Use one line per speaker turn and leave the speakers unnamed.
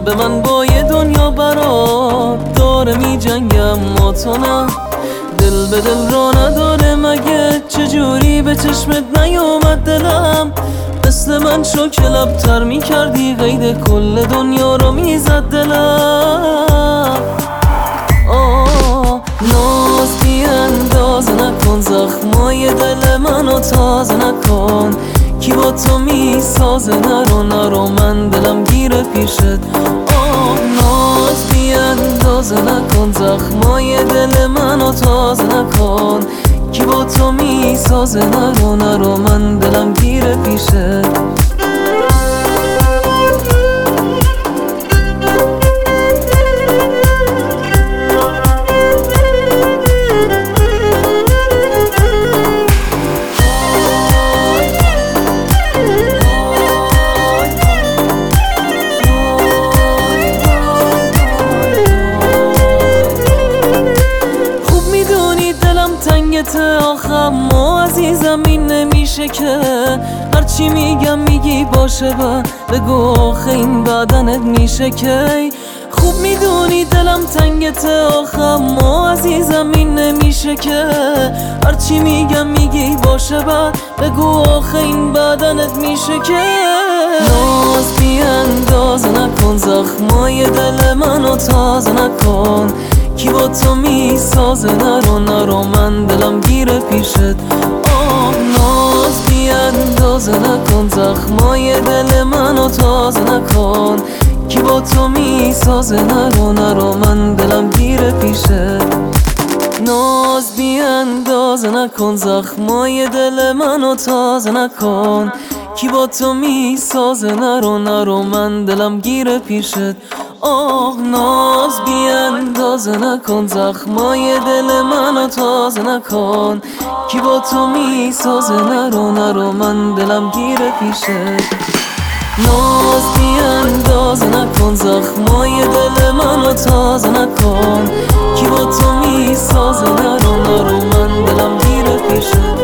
قلب من با یه دنیا برات داره می جنگم، ما تو نه. دل به دل را نداره مگه؟ چجوری به چشمت نیومد دلم؟ مثل من شو که لبتر می کردی، قید کل دنیا رو می زد دلم. ناز بی اندازه نکن، زخمای دل منو تازه نکن. کی با تو می سازه؟ نرو من دلم گیره پیشت. ناز بی اندازه نکن، زخمای دل منو تازه نکن. کی با تو می سازه؟ نرو من دلم گیره پیشت. آخه ما عزیزم این نمیشه که هرچی میگم میگی باشه بگو آخه این بدنت میشه که خوب میدونی دلم تنگته. آخه ما عزیزم این نمیشه که هرچی میگم میگی باشه بگو آخه این بدنت میشه که ناز بی اندازه نکن، زخمای دل منو تازه نکن. کی با تو می سازه؟ نرو من دلم گیره پیشت. ناز بی اندازه نکن، زخمای دل منو تازه نکن. کی با تو می سازه؟ نرو من دلم گیره پیشت. ناز بی اندازه نکن، زخمای دل منو تازه نکن. کی با تو می سازه؟ نرو من دلم گیره پیشت. ناز بی اندازه نکن، زخمای دل منو تازه نکن. کی با تو می سازه؟ نرو من دلم گیره پیشت. ناز بی اندازه نکن، زخمای دل منو تازه نکن. کی با تو می سازه؟ نرو من دلم گیره پیشت.